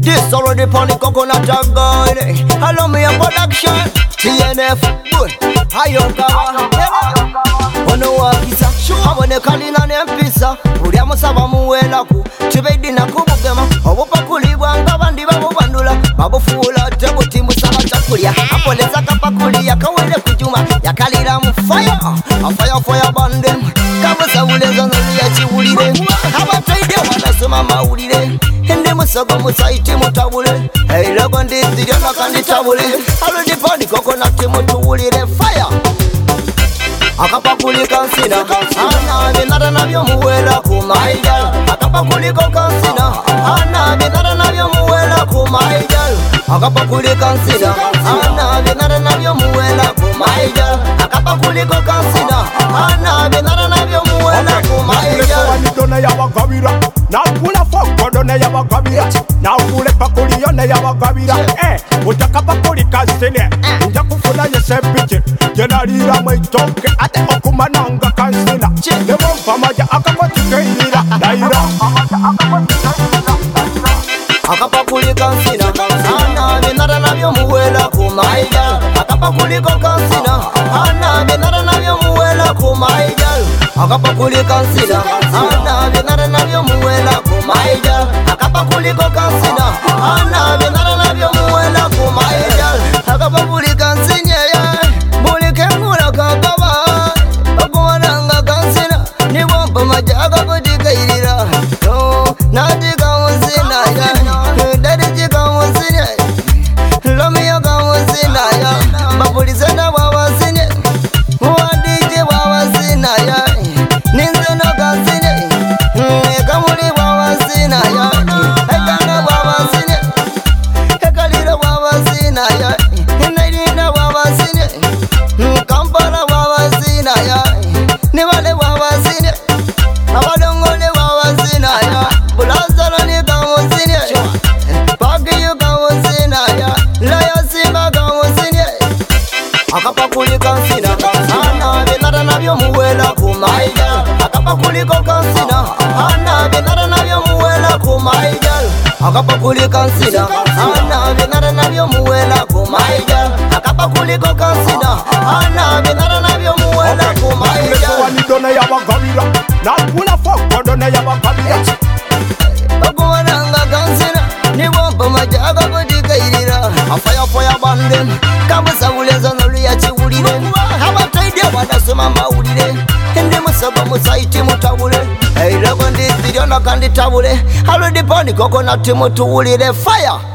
This already on the coconut jungle. Hello me a production. TNF, good. Ayokawa. Ono wakisa. Abone kalina nempisa. Uriya musaba muwelaku. Chibedi na kubugema. Obupa kulibwa ngabandi babubandula. Babufuula tebuti musaba chakulya. Apoleza kapakulia kawele kujuma. Yakalira mu fire. A fire bandem. Kabuza uleza noliya chiwulire. Abateide wanasoma mawulire. Hende musago musaiti mutabule. Hey logo ndizirya nakandi tabule. Already pandi coconut mutuwulire fire. Akapakuli kansina Ana binara nabyo muwela kumaijal. Akapakuli kansina Ana binara nabyo muwela kumaijal. Akapakuli kansina Ana binara nabyo muwela kumaijal. Akapakuli kansina Ana binara nabyo muwela kumaijal. Wanidone ya wakabira Nakula foko done ya wakabira Nakule pakuli yone ya wakabira Utakapakuli kansine Uja kufuna yesepiche Jenarira maitoke ate okumananga kansina Lewo mpamaja akakotikehira Daira Akapakuli kansina Ana binara nabyo muwela kumaijal. Akapakuli kansina Ana binara nabyo muwela kumaijal. Akapakuli kansina Ana binara nabyo muwela kumaijal. Akapakuli kansina Ana binara nabyo muwela kumaijal. Akapakuli kansina ya mulikengula kakaba. Okuwananga kansina niwompa majaga kutikairira. Natika musina ya dadijika musina ya Lomiyo kamusina ya Bapulisena wawasine Wadiji wawasina ya Ninzeno kansine Ekamuli wawasina ya Ekanga wawasine Ekalira wawasina ya Nairina wawasine Kampala wawasina ya Nibale wawasine Abadongole wawasina ya Bulazalo ni kamusine Pakiyu kamusina ya Layasimba kamusine Akapakuli kansina Ana binara nabyo muwela kumaijal. Akapakuli kansina Ana binara nabyo muwela kumaijal. Akapakuli kansina Ana binara nabyo muwela kumaijal. Akapakuli kansina Ana binara nabyo muwela kumaijal. Wanidone ya wakabira Nakula foko done ya wakabira Okuwananga kansina niwompa majaga kutikairira. A fire bandem. Kabuza uleza noluya chiwulire. Abateide wanasoma mawulire. Hende musago musaiti mutabule. Hey logo ndizirya nakandi tabule. Already pandi coconut mutuwulire fire.